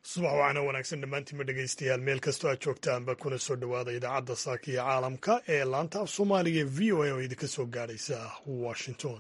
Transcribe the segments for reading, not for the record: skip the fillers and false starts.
subax wacana wanaagsan dhammaantiinma dhegaystayaal meel kastoo aad joogtaanba kuna soo dhowaada idaacadda saaka iyo caalamka ee laanta af soomaaliga ee v o a oo idinka soo gaadhaysa washington.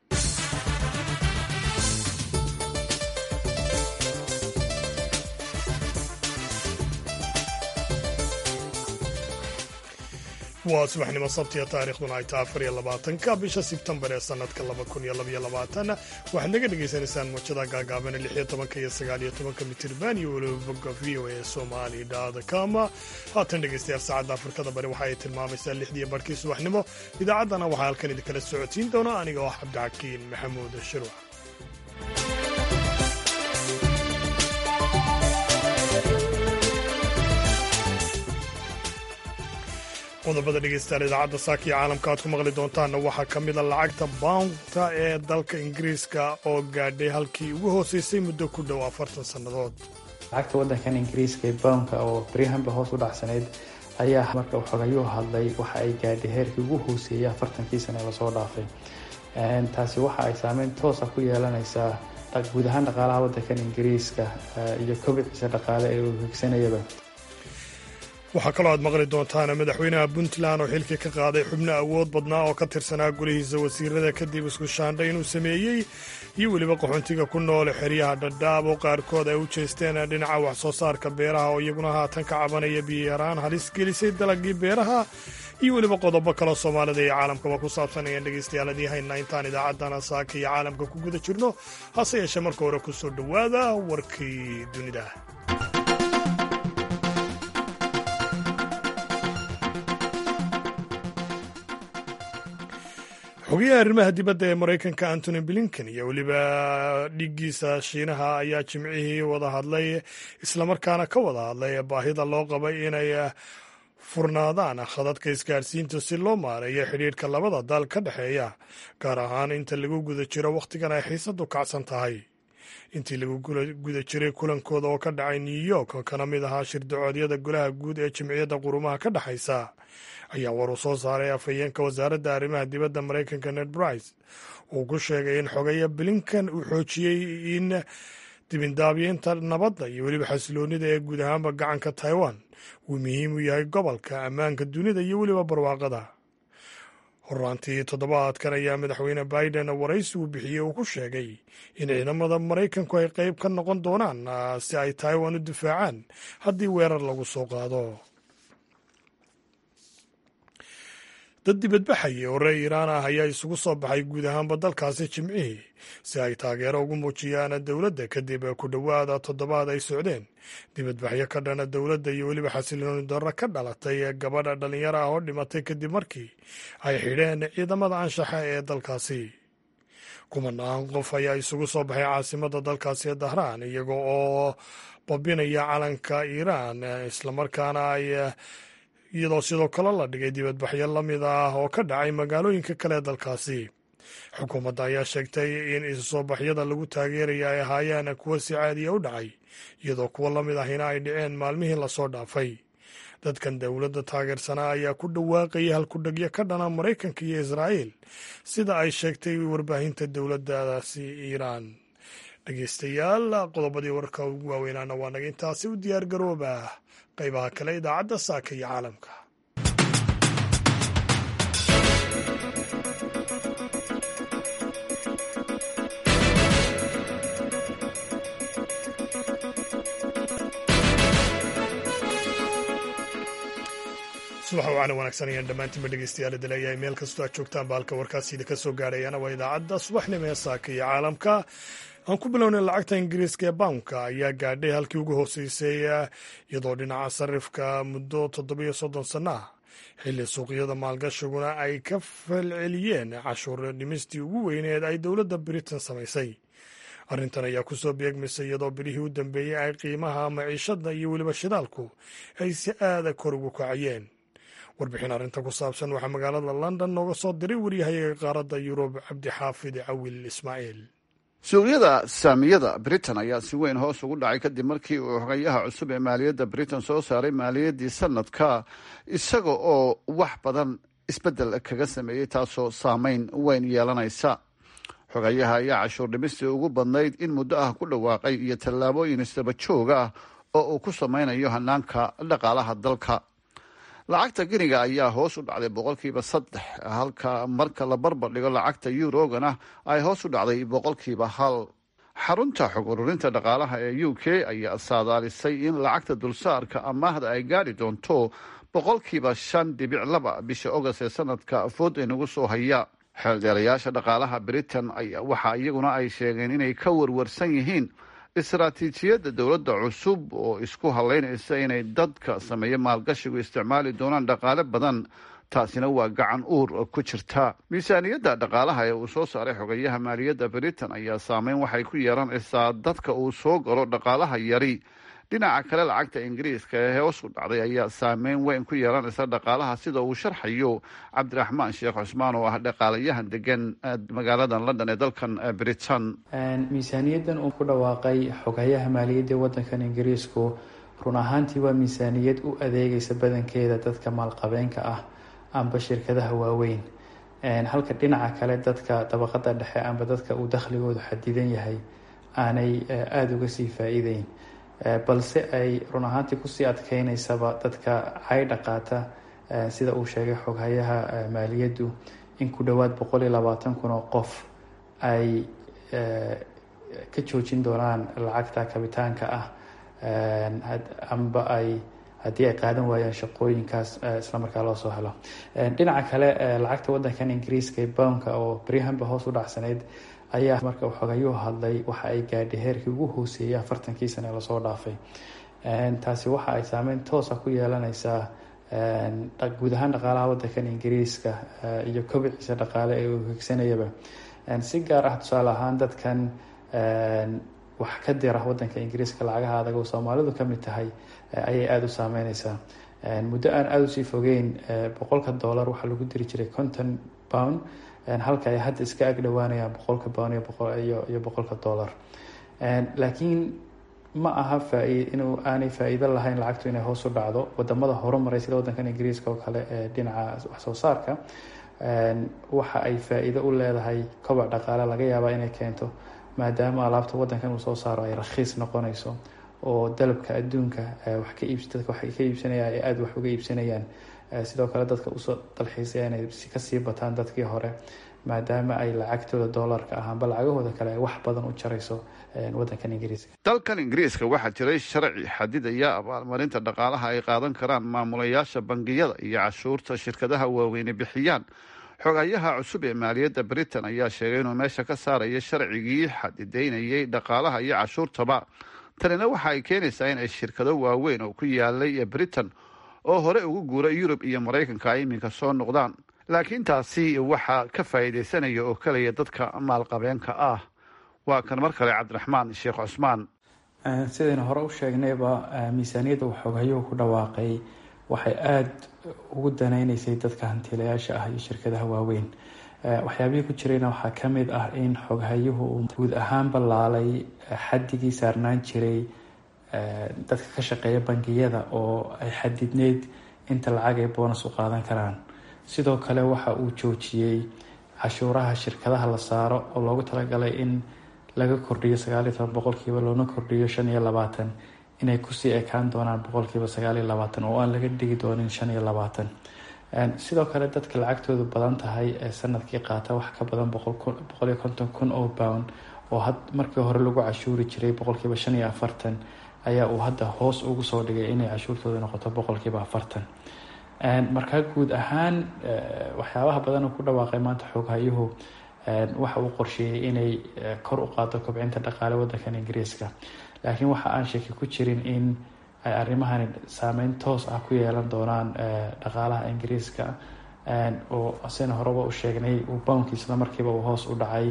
waa subaxnimo sabtiya taariikhduna ay tahay 24 bisha sebtembar ee sanadka 2022 waxaad naga dhegaysanaysaan muujada gaagaaban 16 iyo 19 mitirban iyo weliba bogga v o a somali.com. haatan dhegaystayaal saacadda afrikada bari waxa ay tilmaamaysaa 6 barkii subaxnimo. idaacaddana waxaa halkan idinkala socodsiin doona aniga oo cabdixakiin maxamuud shiruuc. qodobada dhegaystayaal idaacadda saaka iyo caalamka aad ku maqli doontaanna waxaa ka mid a lacagta boundta ee dalka ingiriiska oo gaadhay halkii ugu hooseysay muddo ku dhow 40 sannadood. lacagta waddankan ingiriiska ee boundka oo baryahanba hoos u dhacsanayd ayaa marka xogayuu hadlay waxa ay gaadhay heerkii ugu hooseeyay 40kii sane ee lasoo dhaafay. taasi waxa ay saameyn toosa ku yeelanaysaa guud ahaan dhaqaalaha waddankan ingiriiska iyo kobiciisa dhaqaale ee uu higsanayaba. waxaa kaloo aad maqli doontaan madaxweynaha puntland oo xilkii ka qaaday xubno awood badnaa oo ka tirsanaa golihiisa wasiirada kadib isku shaandha inuu sameeyey iyo weliba qaxoontiga ku nool xeryaha dhadhaab oo qaarkood ay u jeesteen dhinaca wax soo saarka beeraha oo iyaguna haatan ka cabanaya biyaraan halis gelisay dalagii beeraha iyo weliba qodobo kaloo soomaalida iyo caalamkaba ku saabsan ayaan dhegaystayaal adii haynaa intaan idaacaddana saaka iyo caalamka ku guda jirno. hase yeeshee marka hore ku soo dhowaada warkii dunida. xogayaha arrimaha dibadda ee maraykanka antony blinken iyo weliba dhiggiisa shiinaha ayaa jimcihii wada hadlay islamarkaana ka wada hadlay baahida loo qabay inay furnaadaan khadadka isgaadhsiinta si loo maareeyo xidhiidhka labada dal ka dhexeeya, gaar ahaan inta lagu guda jiro wakhtigan ay xiisadu kacsan tahay. intii lagu guda jiray kulankooda oo ka dhacay new york kana mid ahaa shirdacoodyada golaha guud ee jimciyadda qurumaha ka dhexaysa ayaa war uu soo saaray afhayeenka wasaaradda arrimaha dibadda maraykanka ned price uu ku sheegay in xogaya blinken uu xoojiyey in dibindaabyinta nabadda iyo weliba xasiloonida ee guud ahaanba gacanka taiwan uu muhiim u yahay gobolka, ammaanka dunida iyo weliba barwaaqada. horaantii toddobaadkan ayaa madaxweyne biden waraysi uu bixiyey uu ku sheegay in ciidamada maraykanku ay qayb ka noqon doonaan si ay taiwan u difaacaan haddii weerar lagu soo qaado. dad dibadbaxaya oo reer iiraan ah ayaa isugu soo baxay guud ahaanba dalkaasi jimcihii si ay taageero ugu muujiyaan dowladda kadib ku dhowaada toddobaad ay socdeen dibadbaxyo ka dhana dowladda iyo weliba xasilooni darro ka dhalatay gabadha dhallinyaro ah oo dhimatay kadib markii ay xidheen ciidamada anshaxa ee dalkaasi. kumanaan qof ayaa isugu soo baxay caasimadda dalkaasi ee dahraan iyaga oo babinaya calanka iiraan islamarkaana ay iyadoo sidoo kale la dhigay dibadbaxyo la mid ah oo ka dhacay magaalooyinka kale ee dalkaasi. xukuumadda ayaa sheegtay in isu soo baxyada lagu taageeraya ay ahaayeen kuwo si caadiya u dhacay, iyadoo kuwo la mid ahina ay dhaceen maalmihii lasoo dhaafay. dadkan dowladda taageersanaa ayaa ku dhawaaqayay halkudhegyo ka dhana maraykanka iyo israa'iil sida ay sheegtay warbaahinta dowladdaasi iiraan. dhegaystayaal qodobadii warka ugu waaweynaana waa naga intaasi u diyaar garooba qaybaha kale idaacadda saaka iyo caalamka. subax wacana wanaagsan ayaan dhammaantiinba dhegaystayaal idaleeyahay meel kastoo aad joogtaanba halka warkaasiida ka soo gaadhayaana waa idaacadda subaxnimo ee saaka iyo caalamka. aan ku bilownay lacagta ingiriiska ee boundka ayaa gaadhay halkii ugu hooseysay iyadoo dhinaca sarifka muddo 37 sanno ah, xilli suuqyada maalgashiguna ay ka falceliyeen cashuur dhimistii ugu weyneed ay dowladda britain samaysay. arrintan ayaa ku soo beegmaysay iyadoo bilihii u dambeeyey ay qiimaha maciishadda iyo weliba shidaalku ay si aada kor ugu kacayeen. warbixin arrinta ku saabsan waxaa magaalada london nooga soo diray waryahayaga qaaradda yurub cabdixaafid cawil ismaaciil. suuqyada saamiyada britain ayaa si weyn hoos ugu dhacay kadib markii uu xogayaha cusub ee maaliyadda britain soo saaray maaliyaddii sanadka isaga oo wax badan isbeddel kaga sameeyey, taasoo saameyn weyn yeelanaysa. xogayaha ayaa cashuur dhimistii ugu badnayd in muddo ah ku dhawaaqay iyo tallaabooyin isdaba joog ah oo uu ku samaynayo hanaanka dhaqaalaha dalka. lacagta giniga ayaa hoos u dhacday 3%, halka marka la barbar dhigo lacagta eurogana ay hoos u dhacday 1%. xarunta xog ururinta dhaqaalaha ee UK ayaa saadaalisay in lacagta dulsaarka amaahda ay gaadhi doonto 5.2% bisha August ee sanadka food inagu soo haya. xeeldheerayaasha dhaqaalaha Britain ayaa waxa iyaguna ay sheegeen inay ka warwarsan yihiin istaraatiijiyadda dowladda cusub oo isku halaynaysa inay dadka sameeya maalgashigu isticmaali doonaan dhaqaale badan. taasina waa gacan uur ku jirta. miisaaniyadda dhaqaalaha ee uu soo saaray xogayaha maaliyadda Britain ayaa saameyn waxay ku yeelanaysaa dadka uu soo galo dhaqaalaha yari. dhinaca kale lacagta ingiriiska ee hoos u dhacday ayaa saameyn weyn ku yeelanaysa dhaqaalaha, sida uu sharxayo cabdiraxmaan sheekh cusmaan oo ah dhaqaalayahan degan magaalada London ee dalkan Britain. miisaaniyaddan uu ku dhawaaqay xogayaha maaliyadda waddankan ingiriisku run ahaantii waa miisaaniyad u adeegaysa badankeeda dadka maalqabeenka ah amba shirkadaha waaweyn, halka dhinaca kale dadka dabaqada dhexe amba dadka uu dakhligoodu xadidan yahay aanay aada uga sii faa'iideyn, balse ay run ahaantii kusii adkeynaysaba dadka caydha qaata, sida uu sheegay xoghayaha maaliyaddu in ku dhowaad 120,000 oo qof ay ka joojin doonaan lacagta kabitaanka ah amba ay haddii ay qaadan waayaan shaqooyinkaas islamarkaa loo soo helo. dhinaca kale lacagta waddankan ingiriiska ee poundka oo beryahanba hoos u dhacsanayd ayaa marka xogayuhu hadlay waxa ay gaadhay heerkii ugu hooseeyay 40 sano ee lasoo dhaafay. taasi waxa ay saameyn toosa ku yeelanaysaa guud ahaan dhaqaalaha waddankan ingiriiska iyo kobiciisa dhaqaale ee uu higsanayaba. si gaar ah tusaale ahaan dadkan wax ka dira waddanka ingiriiska lacagaha adag oo Soomaalidu ka mid tahay ayay aada u saameynaysaa. muddo aan aada usii fogeyn $100 waxaa lagu diri jiray £50, halka ay hadda iska ag dhowaanayaan £100 iyo $100. laakiin ma aha inuu aanay faa'iido lahayn lacagtu inay hoos u dhacdo. wadamada horumaray sida waddankan ingiriiska oo kale ee dhinaca wax soo saarka waxa ay faa'iido u leedahay koboc dhaqaale laga yaabaa inay keento, maadaama alaabta waddankan uu soo saaro ay rakhiis noqonayso oo dalabka adduunka dadka waxay ka iibsanayaan ay aada wax uga iibsanayaan. sidoo kale dadka usoo dalxiisaya inay kasii bataan dadkii hore, maadaama ay lacagtooda doolarka ah amba lacagahooda kale ay wax badan u jarayso waddankan ingiriiska. dalkan ingiriiska waxaa jiray sharci xadidaya abaalmarinta dhaqaalaha ay qaadan karaan maamulayaasha bangiyada iyo cashuurta shirkadaha waaweyne bixiyaan. xogayaha cusub ee maaliyadda Britain ayaa sheegay inuu meesha ka saarayo sharcigii xadidaynayay dhaqaalaha iyo cashuurtaba. tanina waxa ay keenaysaa in ay shirkado waaweyn oo ku yaalay Britain oo hore ugu guuray Yurub iyo Maraykanka ay iminka soo noqdaan. laakiin taasi waxaa ka faa'iidaysanaya oo kaliya dadka maalqabeenka ah. waa kan mar kale cabdiraxmaan sheekh cusmaan. sidayna hore u sheegnayba miisaaniyadda uu xogayuhu ku dhawaaqay waxay aada ugu danaynaysay dadka hantiilayaasha ah iyo shirkadaha waaweyn. waxyaabihii ku jirayna waxaa ka mid ah in xoghayuhu uu guud ahaan ballaalay xadigii saarnaan jiray dadka ka shaqeeya bangiyada oo ay xadidneyd inta lacag ay bonus u qaadan karaan. sidoo kale waxa uu joojiyey cashuuraha shirkadaha la saaro oo loogu talagalay in laga kordhiyo 19% loona kordhiyo 25%, inay kusii ekaan doonaan 19% oo aan laga dhigi doonin 25%. sidoo kale dadka lacagtoodu badan tahay ee sanadkii qaata wax ka badan 150,000 oo pound oo markii hore lagu cashuuri jiray 45%, ayaa uu hadda hoos ugu soo dhigay inay cashuurtooda noqoto 40%. markaa guud ahaan waxyaabaha badan uu ku dhawaaqay maanta xoghayuhu waxa uu qorsheeyey inay kor u qaado kobcinta dhaqaale waddankan ingiriiska. laakiin waxa aan shaki ku jirin in ay arrimahani saameyn toos ah ku yeelan doonaan dhaqaalaha ingiriiska oo asina horeba u sheegnay uu poundkii isla markiiba uu hoos u dhacay.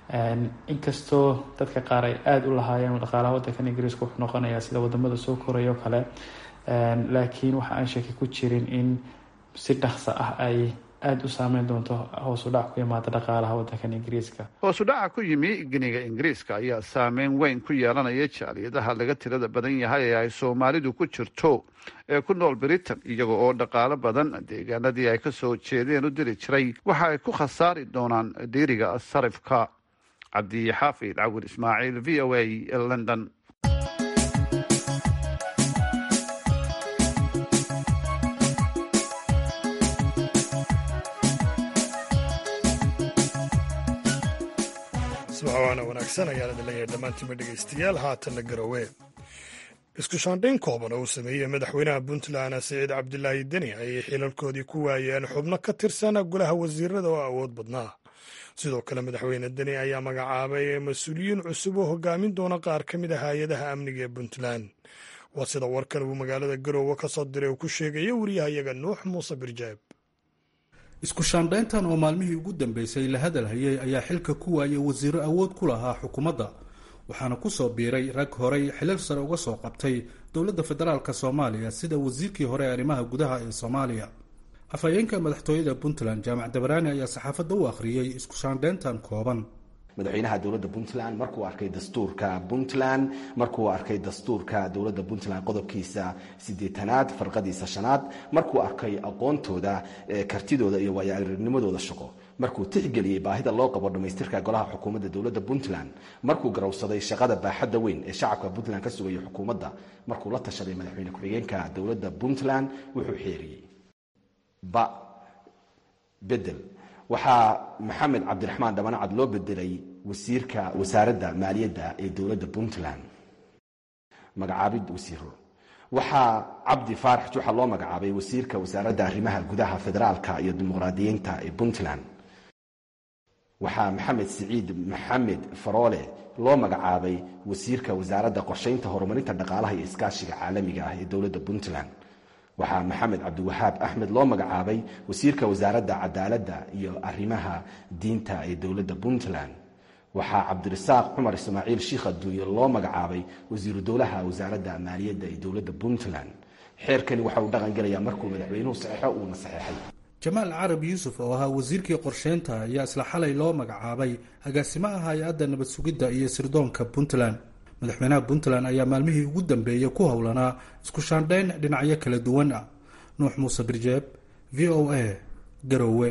inkastoo dadka qaar ay aada u lahaayeen dhaqaalaha waddankan ingiriiska wuxuu noqonayaa sida wadamada soo koraya oo kale, laakiin waxa aan shaki ku jirin in si dhaqso ah ay aada u saameyn doonto hoos u dhac ku yimaada dhaqaalaha waddankan ingiriiska. hoos u dhaca ku yimi giniga ingiriiska ayaa saameyn weyn ku yeelanaya jaaliyadaha laga tirada badan yahay ee ay Soomaalidu ku jirto ee ku nool Britain, iyaga oo dhaqaale badan deegaanadii ay ka soo jeedeen u diri jiray waxa ay ku khasaari doonaan dhiiriga sarifka. cabdi xaafid cawir ismaaciil, VOA, London. subaxwaana wanaagsan ayaan idin leeyahay dhammaantiinba dhegaystayaal haatanna garowe isku shaandhayn kooban oo uu sameeyey madaxweynaha puntland siciid cabdilaahi deni ayay xilalkoodii ku waayeen xubno ka tirsan golaha wasiirada oo awood badnaa sidoo kale madaxweyne deni ayaa magacaabay mas-uuliyiin cusub oo hogaamin doona qaar ka mid ah hay-adaha amniga ee puntland waa sida warkan uu magaalada garowe ka soo diray uu ku sheegaya wariyahayaga nuux muuse birjaab isku shaandhayntan oo maalmihii ugu dambeysay la hadalhayay ayaa xilka ku waayay wasiiro awood ku lahaa xukuumadda waxaana ku soo biiray rag horey xilal sare uga soo qabtay dowladda federaalk soomaaliya sida wasiirkii hore ee arrimaha gudaha ee soomaaliya afhayeenka madaxtooyada puntland jaamac dabaraani ayaa saxaafadda u akhriyey isku shaandhayntan kooban madaxweynaha dowladda puntland markuu arkay dastuurka puntland markuu arkay dastuurka dowladda puntland qodobkiisa 8aad farqadiisa 5aad markuu arkay aqoontooda kartidooda iyo waayo-aragnimadooda shaqo markuu tixgeliyey baahida loo qabo dhamaystirka golaha xukuumadda dowladda puntland markuu garowsaday shaqada baaxadda weyn ee shacabka puntland ka sugaya xukuumadda markuu la tashaday madaxweyne ku-xigeenka dowladda puntland wuxuu xeeriyey bedel waxaa maxamed cabdiraxmaan dhabanacad loo bedelay wasiirka wasaaradda maaliyadda ee dowladda puntland magacaabid wasiiro waxaa cabdi faarax juxa loo magacaabay wasiirka wasaaradda arrimaha gudaha federaalka iyo dimuqraadiyiinta ee puntland waxaa maxamed siciid maxamed faroole loo magacaabay wasiirka wasaaradda qorshaynta horumarinta dhaqaalaha iyo iskaashiga caalamiga ah ee dowladda puntland waxaa maxamed cabdiwahaab axmed loo magacaabay wasiirka wasaaradda cadaaladda iyo arrimaha diinta ee dowladda puntland waxaa cabdirasaaq cumar ismaaciil shiikh adduunye loo magacaabay wasiiru dowlaha wasaaradda maaliyadda ee dowladda puntland xeerkani waxa uu dhaqan gelayaa markuu madaxweynuhu saxeixo uuna saxeexay jamaal carab yuusuf oo ahaa wasiirkii qorsheynta ayaa isla xalay loo magacaabay agaasimaha hay-adda nabad sugidda iyo sirdoonka puntland madaxweynaha puntland ayaa maalmihii ugu dambeeyey ku howlanaa isku shaandhayn dhinacyo kala duwan ah nuux muuse birjeeb v o a garowe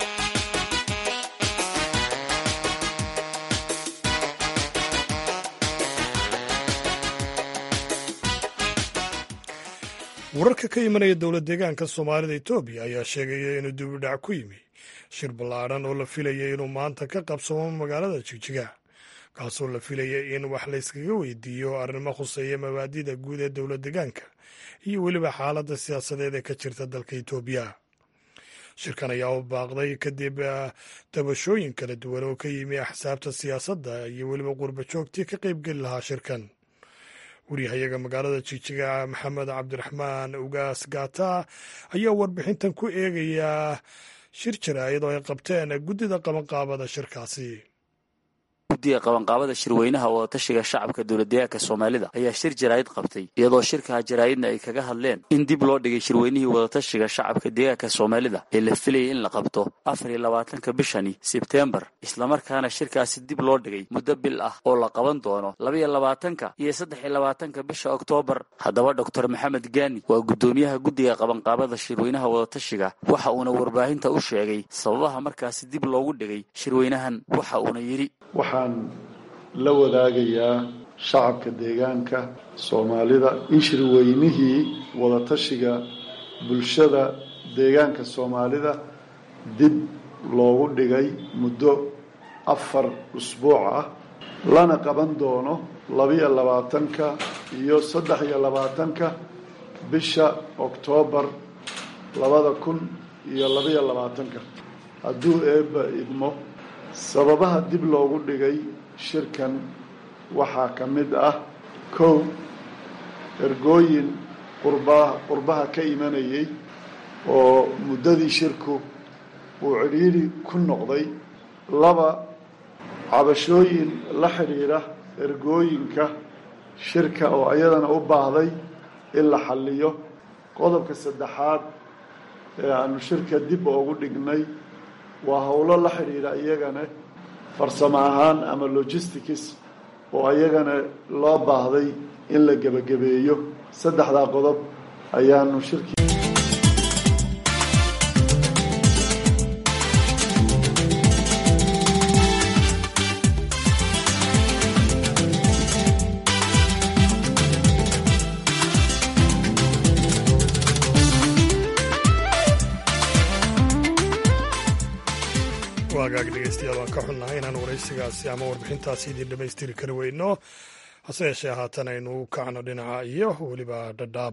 wararka ka imanaya dowlad deegaanka soomaalida etoobiya ayaa sheegaya inuu dibudhac ku yimi shir ballaadhan oo la filayay inuu maanta ka qabsamo magaalada jigjiga kaasoo la filayay in wax layskaga weydiiyo arrimo khuseeya mabaadida guud ee dowlad deegaanka iyo weliba xaaladda siyaasadeed ee ka jirta dalka etoobiya shirkan ayaa u baaqday kadib tabashooyin kala duwan oo ka yimi axsaabta siyaasadda iyo weliba qurba joogtii ka qaybgeli lahaa shirkan wariyahayaga magaalada jigjiga maxamed cabdiraxmaan ugaas gaata ayaa warbixintan ku eegayaa shir jaraa'id oo ay qabteen guddida qabanqaabada shirkaasi guddiga qabanqaabada shirweynaha wadatashiga shacabka dowladdeegaanka soomaalida ayaa shir jaraa'id qabtay iyadoo shirkaha jaraa'idna ay kaga hadleen in dib loo dhigay shirweynihii wadatashiga shacabka deegaanka soomaalida ee la filayay in la qabto 24 bishani sebteembar islamarkaana shirkaasi dib loo dhigay muddo bil ah oo la qaban doono 22 iyo 23 bisha oktoobar haddaba doctor maxamed gaani waa guddoomiyaha guddiga qabanqaabada shirweynaha wadatashiga waxa uuna warbaahinta u sheegay sababaha markaasi dib loogu dhigay shirweynahan waxa uuna yidhi waxaan la wadaagayaa shacabka deegaanka soomaalida in shirweynihii wadatashiga bulshada deegaanka soomaalida dib loogu dhigay muddo 4 usbuuc ah lana qaban doono 22 iyo 23 bisha oktoobar 2022 hadduu eebba idmo sababaha dib loogu dhigay shirkan waxaa ka mid ah 1 ergooyin qurbaha ka imanayay oo muddadii shirku uu cidhiidhi ku noqday 2 cabashooyin la xidhiidha ergooyinka shirka oo iyadana u baahday in la xalliyo qodobka 3aad ee aanu shirka dib oogu dhignay waa howlo la xidhiidha iyagana farsamo ahaan ama logistics oo iyagana loo baahday in la gebagabeeyo 3 qodob ayaanu shirki hagaag dhegeystayaal waan ka xunnahay inaan waraysigaasi ama warbixintaasi idin dhammaystiri kari weyno hase yeeshee haatan aynu kacno dhinaca iyo weliba dhadhaab.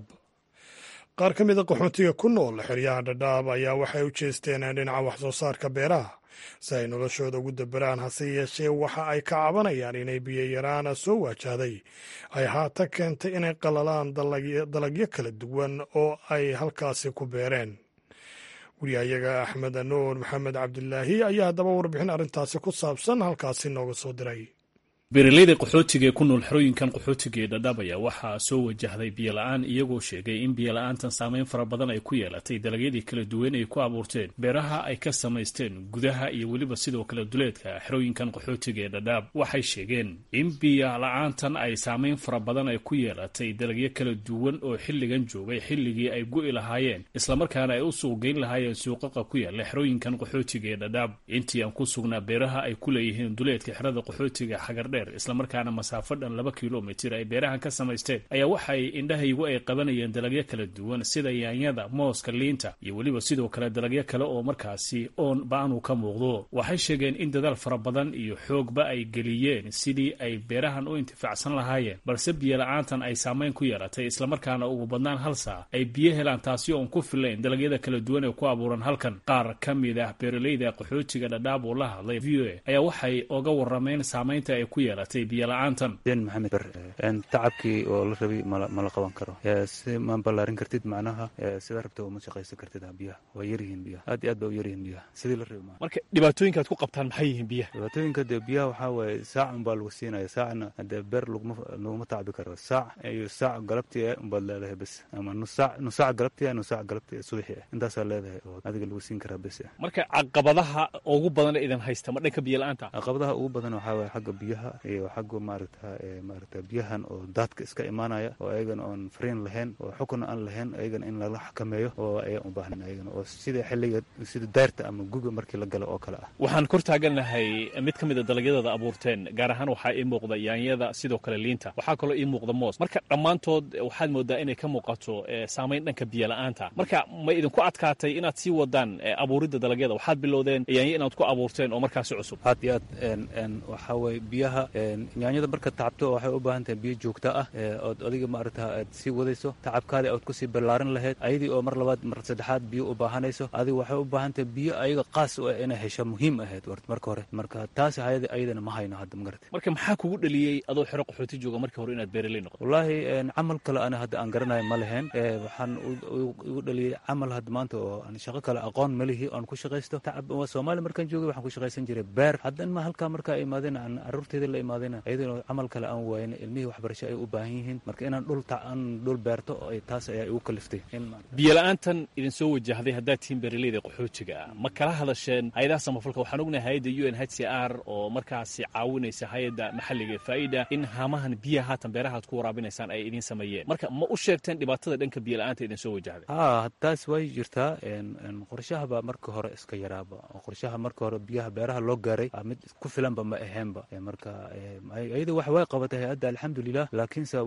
qaar ka mida qaxoontiga ku nool xeryaha dhadhaab ayaa waxay u jeesteen dhinaca wax soo saarka beeraha si ay noloshooda ugu daberaan, hase yeeshee waxa ay ka cabanayaan inay biyo yaraana soo waajahday ay haatan keentay inay qalalaan dalagyo kala duwan oo ay halkaasi ku beereen. wariyahayaga axmed nuur maxamed cabdilaahi ayaa haddaba warbixin arrintaasi ku saabsan halkaasi nooga soo diray. beeraleyda qaxootiga ee ku nool xerooyinkan qaxootiga ee dhadhaab ayaa waxaa soo wajahday biyola-aan, iyagoo sheegay in biyola-aantan saameyn fara badan ay ku yeelatay dalagyadii kala duwan ay ku abuurteen beeraha ay ka samaysteen gudaha iyo weliba sidoo kale duleedka xerooyinkan qaxootiga ee dhadhaab. waxay sheegeen in biyola-aantan ay saameyn fara badan ay ku yeelatay dalagyo kala duwan oo xilligan joogay xilligii ay gu'i lahaayeen, islamarkaana ay u suuq geyn lahaayeen suuqaqa ku yaala xerooyinkan qaxootiga ee dhadhaab. intii aan ku sugnaa beeraha ay ku leeyihiin duleedka xerada qaxootiga xagar islamarkaana masaafo dhan 2 kilomitir ay beerahan ka samaysteen ayaa waxay indhahaygu ay qabanayeen dalagyo kala duwan sida yaanyada, mooska, liinta iyo weliba sidoo kale dalagyo kale oo markaasi oon ba-anu ka muuqdo. waxay sheegeen in dadaal fara badan iyo xoogba ay geliyeen sidii ay beerahan u intifaacsan lahaayeen, balse biyola-aantan ay saameyn ku yeelatay, islamarkaana ugu badnaan 1 saac ay biyo helaan, taasi oon ku filayn dalagyada kala duwan ee ku abuuran halkan. qaar ka mid ah beeraleyda qaxootiga dhadhaab oo la hadlay VOA ayaa waxay oga warameen saameynta ay ku biyola-aantan. maxamed tacabkii oo la rabay mala qaban karo, si ma ballaarin kartid, macnaha sida rabta uma shaqaysan kartid. biyaha waa yaryihiin, biyaha aad iyo aad ba u yaryihiin biyaha sidii la rabay. marka dhibaatooyinka aad ku qabtaan maxay yihiin biyaha? dhibaatooyinka dee biyaha waxaa waaye saac unbaa lagu siinaya, saacna dee beer laguma tacbi karo. saac iyo saac galabtii unbaad leedahay bes, ama nus saac galabtii nus saac galabtii subaxii intaasaa leedahay oo adiga lagu siin karaa bes. marka caqabadaha ugu badan idan haysta ma dhanka biyo-la-aanta? caqabadaha ugu badan waxaa waaye xagga biyaha iyo xagga maaragta biyahan oo daadka iska imaanaya oo ayagana oon fariin lahayn oo xukun aan lahayn, ayagana in lala xakameeyo oo ayaan u baahnayn ayagana, oo sida xilliga sida daarta ama guga markii la galo oo kale ah. waxaan kor taaganahay mid ka mid a dalagyadada abuurteen, gaar ahaan waxaa ii muuqda yaanyada, sidoo kale liinta, waxaa kaloo ii muuqda moos. marka dhammaantood waxaad moodaa inay ka muuqato saameyn dhanka biyo-la-aanta. marka ma idinku adkaatay inaad sii wadaan abuuridda dalagyada? waxaad bilowdeen yaanyo inaad ku abuurteen oo markaasi cusub. aad iyo aad waxaa waye biyaha yaanyada marka tacabto waxay u baahan tahay biyo joogto ah ood adiga maaragta aad sii wadayso tacabkaadii ood kusii ballaarin lahayd, ayadii oo mar labaad mar saddexaad biyo u baahanayso. adiga waxay u baahan tahay biyo ayaga qaas u ah inay hesho muhiim ahayd marka hore. marka taasi ayadana ma hayno hadda, magarata. marka maxaa kugu dhaliyey adoo xero qaxooti jooga markii hore inaad beeraley noqoto? wallaahi camal kale ana hadda aan garanayo ma lahayn. waxaan igu dhaliyey camal hadda maanta oo aan shaqo kale aqoon malihii oon ku shaqaysto. soomaaliya markaan joogay waxaan ku shaqaysan jiray beer. haddan ma halkaa markaa imaadeen aan caruurteeda la imaadeen ayadana camal kale aan waayn, ilmihii waxbarasho ay u baahan yihiin. marka inaan dhul beerto taas ayaa igu kaliftay. biyo-la-aantan idin soo wajahday haddaad tihiin beeraleyda qaxootiga, ma kala hadasheen hay-adaha samafalka? waxaan ognahay hay-adda UNHCR oo markaasi caawinaysa hay-adda maxalliga ee Faa'iida in haamahan biyaha haatan beeraha aad ku waraabinaysaan ay idin sameeyeen. marka ma u sheegteen dhibaatada dhanka biyo-la-aanta idin soo wajahday? taas way jirtaa. qorshahaba marka hore iska yaraaba. qorshaha marka hore biyaha beeraha loo gaaray mid ku filanba ma aheenba. marka ayada wax way qabatay hay-adda alxamdulilah, laakiinse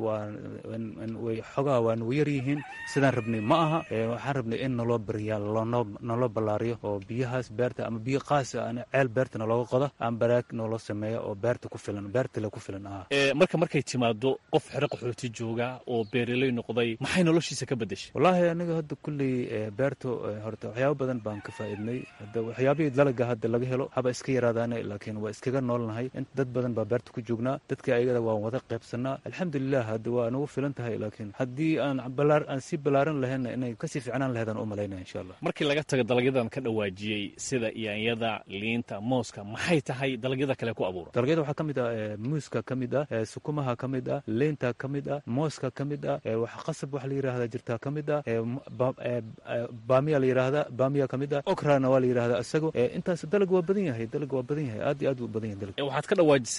way xogaa waa nagu yar yihiin. sidaan rabnay ma aha. waxaan rabnay in naloo bariyaa, naloo ballaariyo oo biyahaas beerta ama biyo qaas aan ceel beertana looga qodo aan baraag nooloo sameeyo oo beerta ku filan, beertale ku filan ah. markay timaado qof xero qaxooti jooga oo beeraley noqday, maxay noloshiisa ka bedeshay? wallaahi aniga hadda kulley beerto horta waxyaabo badan baan ka faa'iidnay. hadda waxyaabihii dalaga hadda laga helo haba iska yaraadaane, laakiin waa iskaga noolnahay. dad badan baa beerta ku joognaa, dadka ayagada waan wada qaybsanaa. alxamdulilah hadda waa nagu filan tahay, laakiin haddii aan sii ballaaran lahayna inay kasii fiicnaan lahayd aan u malaynaya insha allah. markii laga tago dalagyadan ka dhawaajiyey sida yaanyada, liinta, mooska, maxay tahay dalagyada kale ku abuura? dalagyada waxaa ka mid ah muuska ka mid ah, sukumaha ka mid ah, liinta ka mid ah, mooska ka mid ah, qasab waxa la yidhahdaa jirtaa ka mid ah, baamiya la yidhahdaa, baamiya ka mid ah, okrana waa la yidhahdaa isago. intaas dalag waa badan yahay, aad iyo aad u badan yahay dalag. waxaad ka dhawaajisay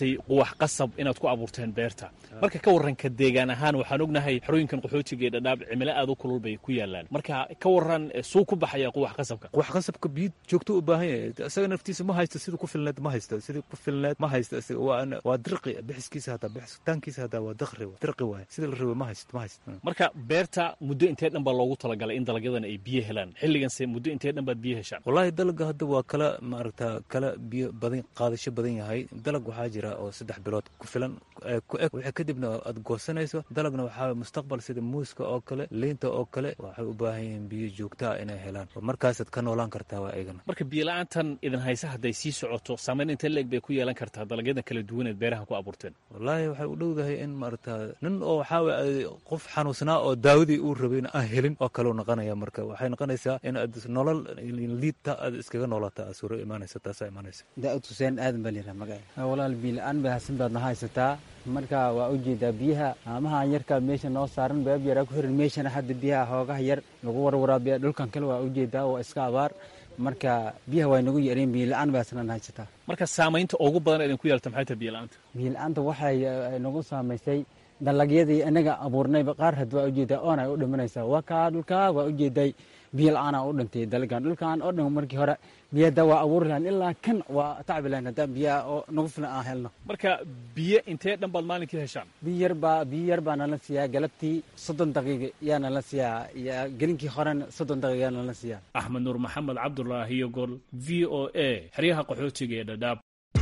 tahay quwax qasab inaad ku abuurteen beerta marka ka warranka deegaan ahaan waxaan ognahay xerooyinkan qaxootiga ee Dadaab cimilo aad u kulul bay ku yaalaan marka ka warran suu ku baxaya quwax qasabka biyo joogto u baahan yahay isaga naftiisa ma haysto sidii ku filneed ma haysto waa dirqi bixiskiisa hada bixitaankiisa hada waa dirqi waay sidii la rabo ma haysto marka beerta muddo intee dhan baa loogu talagalay in dalagyadan ay biyo helaan xilligan se muddo intee dhan baad biyo heshaan wallahi dalagga hadda waa kala biyo badan qaadasho badan yahay dalag waxaa jira oo 3 bilood ku filan ku eg wixii kadibna aad goosanayso dalagna waxaa mustaqbal sida muuska oo kale liinta oo kale waxay u baahan yihiin biyo joogto ah inay helaan markaasaad ka noolaan kartaa waa eegana marka biyo la'aantan idin haysa hadday sii socoto saameyn intee leeg bay ku yeelan kartaa dalagyadan kala duwan ee beeraha ku abuurteen wallahi waxay u dhowdahay in nin oo waxaa qof xanuunsanaa oo daawadii uu rabay aan helin oo kale noqonaya marka waxay noqonaysaa in aad nolol liidta aad iskaga noolaataa suuro imaanaysa taas imaanaysa daa'ud Hussein aadan baliira magay walaal biyo la'aan bay hasan baadna haysataa marka waa u jeedaa biyaha amaha yarka meesha noo saaran beeb yar ku xiran meeshana hadda biyaha hoogaha yar lagu warwaraabiya dhulkan kale waa u jeedaa waa iska abaar marka biyaha way nagu yareen biyo la'aan baa sanad haysataa marka saameynta ugu badan ee ku yeelta maxay tahay biyo la'aanta waxay nagu saameysay dalagyadii anaga abuurnayba qaar had waa u jeedaa oon ay u dhimanaysaa waa ka dhulka waa u jeeday biyo la'aan u dhintay dhulkan oo dhan markii hore biyada waa abuur lahayn ilaa kan waa tacbi lahayn hadda biyo oo nagu filan aan helno marka biyo intee dhan baad maalinkii heshaan biyo yar baa nala siiyaa galabtii 30 daqiiqo yaa nala siiyaa gelinkii horena 30 daqiiqo yaa nala siiyaa Axmed Nuur Maxamed Cabdullaahi Yogol VOA xeryaha qaxootiga ee Dadaab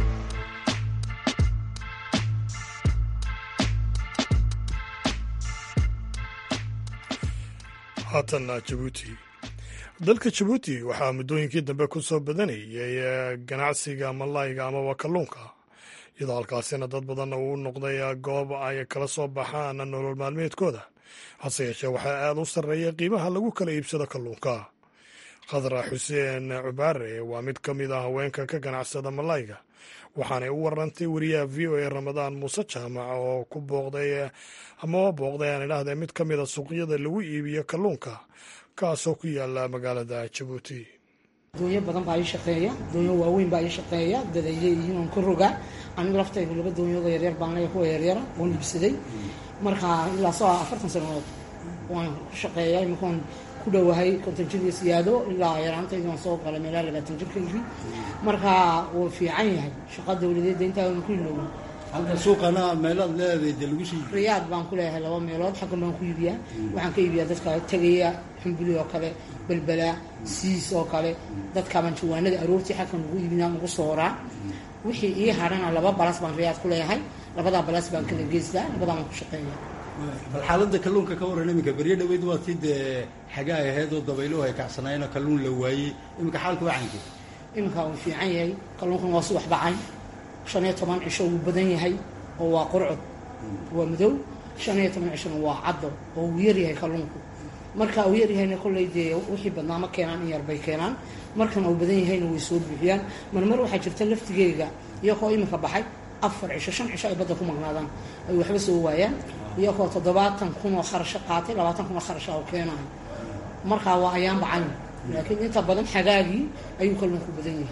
haatan Jabuuti dalka Jabuuti waxaa muddooyinkii dambe ku soo badanayay ganacsiga malayga amaba kalluunka iyadoo halkaasina dad badanna uu noqday goob ay kala soo baxaan nolol maalmeedkooda hase yeeshee waxaa aad u sarreeya qiimaha lagu kala iibsado kalluunka Khadra Xuseen Cubaare waa mid ka mid ah haweenka ka ganacsada malayga waxaanay u warantay wariyaha VOA Ramadaan Muuse Jaamac oo ku booqday aan idhaahdee mid ka mid a suuqyada lagu iibiyo kalluunka kaasoo ku yaala magaalada Jabuuti. doonyo badan baa ii shaqeeya doonyo waaweyn baa ii shaqeeya dadaye inaan ku roga aniga laftayda laba doonyood yar baan leeyahay kuwa yar oo libsaday marka ilaa 40 sano waan shaqeeyay markaan ku dhawahay kontonjin siyaado ilaa yaraantayda aan soo galay meel 20 jirkaygi marka uu fiican yahay shaqada dawladeed inta aan ku iloobo halka suuqana meelaad leedahay dalgushi riyaad baan ku leeyahay laba meelood xagga baan ku iibiyaa waxaan ka iibiyaa dadka tagaya xambuli oo kale balbala siis oo kale dadka baan jawaanada aroortii xaggan ugu iibinaa ugu sooraa wixii ii harana laba balas baan riyaad ku leeyahay labada balas baan kala geystaa labadaan ku shaqeeyaa bal xaaladda kalluunka ka waran iminka bariyo dhaweyd waa tid xagaa ahayd oo dabaylo ay kacsanayna kalluun la waayay iminka xaalku waa caynka iminka uu fiican yahay kalluunkan waa subax bacay 15 cisho uu badan yahay oo waa qurcod waa madow 15 cisho waa caddo oo uu yar yahay kalluunku marka uu yar yahayna kulleeyay wixii badnaa ma keenan in yar bay keenan markan uu badan yahayna way soo buuxiyaan marmar waxa jirta laftigeega iyagoo iminka baxay 4 cisho 5 cisho ay badda ku magnaadaan ay waxba soo waayaan iyagoo 70 kun oo kharash qaatay 20 kun oo kharash oo keenay marka waa ayaan bacay laakiin inta badan xagaagii ayuu kalluunku badan yahay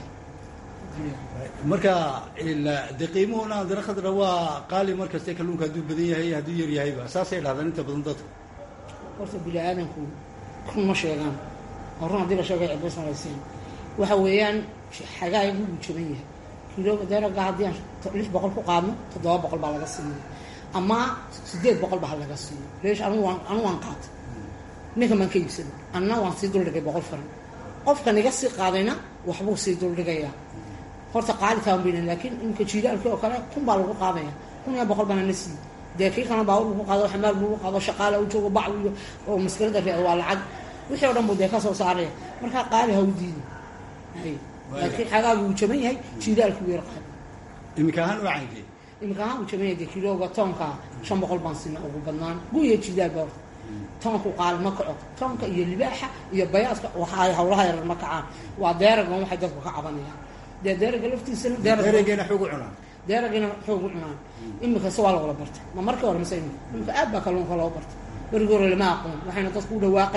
marka qiimuhuna dana khadra waa qaali markasta kalluunka hadduu badan yahay hadduu yar yahayba saasay dhahdaan inta badan dadka horta bini'aadanku kuma sheegaan horna haddii la sheegay cibis malaysiin waxa weeyaan xagaagu uu jaban yahay kiilooga daraga haddii aan 600 ku qaadno 700 baa laga siinaya ama 800 baa laga siinaya leesh anu waan qaatay ninka man ka iibsaday anna waan sii duldhigay 100 faran qofka niga sii qaadayna waxbuu sii duldhigayaa horta qaali taan biin laakiin inka jiilaalka oo kale kun baa lagu qaadaya 100 bana nasi daqiiqana baa lagu qaado xamaal lagu qaado shaqaale uu joogo bacwiyo oo maskarada reer waa lacag wixii oo dhan buu deeqa soo saaray marka qaali ha u diido laakiin xagaagu uu jaban yahay jiilaalku yar qaad imikahan waa caynki imikahan uu jaban yahay kiilooga tonka 500 baan sina ugu badnaan guuya jiilaal baa tonku qaal ma kaco tonka iyo libaaxa iyo bayaadka waxa ay hawlaha yar ma kacaan waa deeraga waxay dadku ka cabanayaan deeraga laftiisana deeragana xoog u cunaan deeragana xoog u cunaan imika soo wala bartay ma markii hore masay imika aad baa kalluunka loo bartay barigoor lama aqoon waxayna dadku u dhawaaqay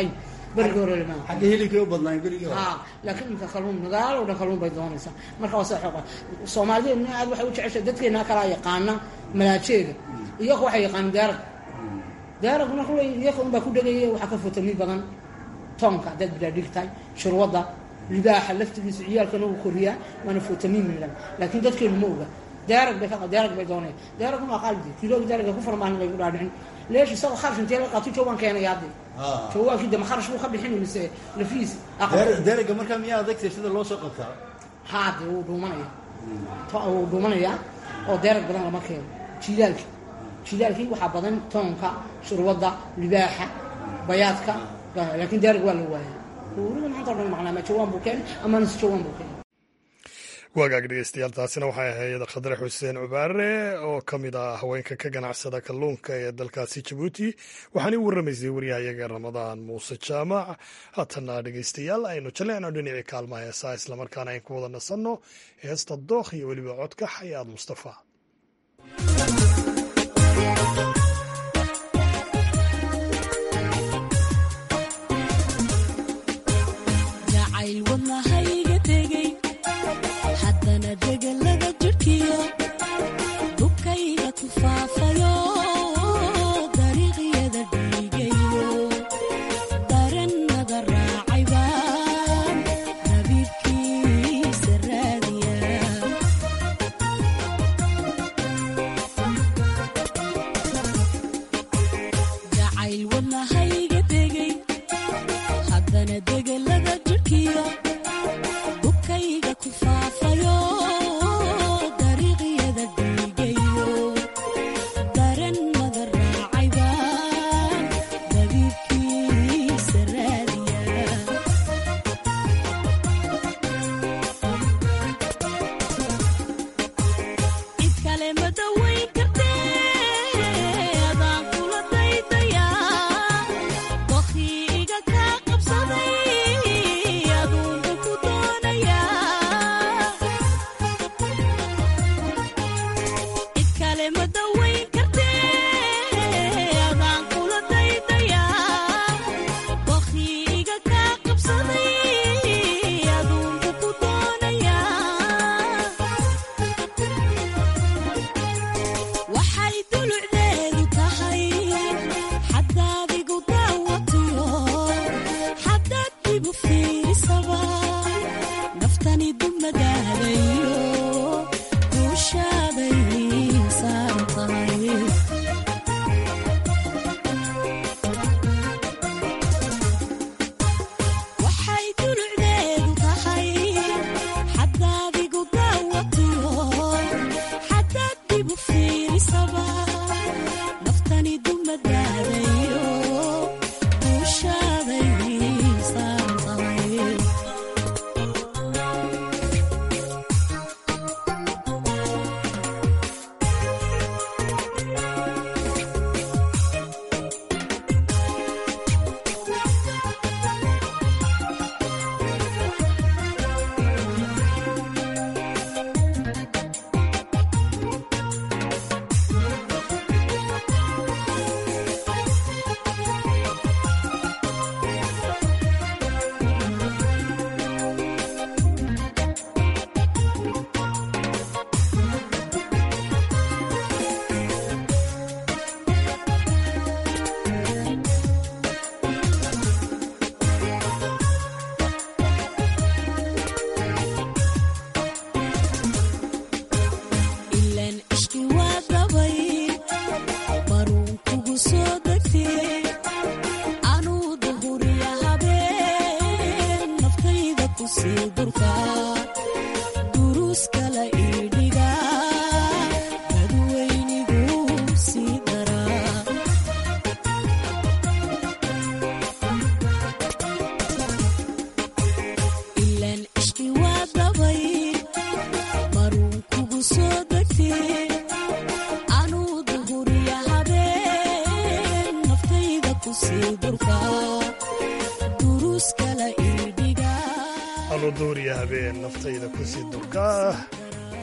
berigii hore lama xagga hilibkay u badnaan berigii hore laakiin imika kalluun magaalo dhan kalluun bay doonaysaa marka waa saa xooqa soomaalideedna aad waxay u jeceshay dadkeena kalaa yaqaana malaajeega iyaku waxay yaqaanaan daaragna kuley iyaka unbaa ku dhegaya waxaa ka fotamin badan toonka dad bilaadhigtahay shurwada libaaxa laftigiisa ciyaalkana uu koriyaa waana fotamin milan laakiin dadkeenu ma oga daarag bay doonaya daaragna waa qaaldi kiilooga daaraga ku farmaan bay ku dhaadhicin leesh isagoo kharash intee la qaato jawaan keenaya hadde jawaakii dama kharash buu ka bixin mise lafiis daaraga markaa miyaa adagtay sida loo soo qabtaa haade wuu dhuumanayaa oo daarag badan lama keeno jilaalkii waxaa badan toonka shurwada libaaxa bayaadka laakiin daarag waa la waaya weliba maanta o dhan maqnaa ma jawaan buu keenay ama nase jawaan buu keenay waagaag dhegeystayaal taasina waxay ahayd khadre xuseen cubaare oo ka mid ah haweenka ka ganacsada kalluunka ee dalkaasi jabuuti waxaana u warramaysay waryahayaga ramadaan muuse jaamac haatana dhegeystayaal aynu jaleecno dhinacii kaalmaha heesaa islamarkaana ayn ku wada nasanno heesta dookh iyo weliba codka xayaad mustafa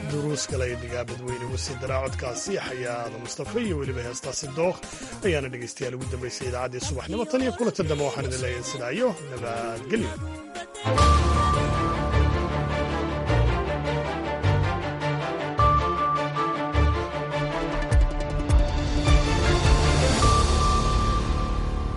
duruus kale dhigaa badweyne wasi daraacodkaasi xayaada mustafa iyo weliba heestaasi dooq ayaana dhegaystayaal ugu dambaysay idaacaddii subaxnimo tan iyo kulanta dambe waxaan idin leeyahay sidaa iyo nabadgelyo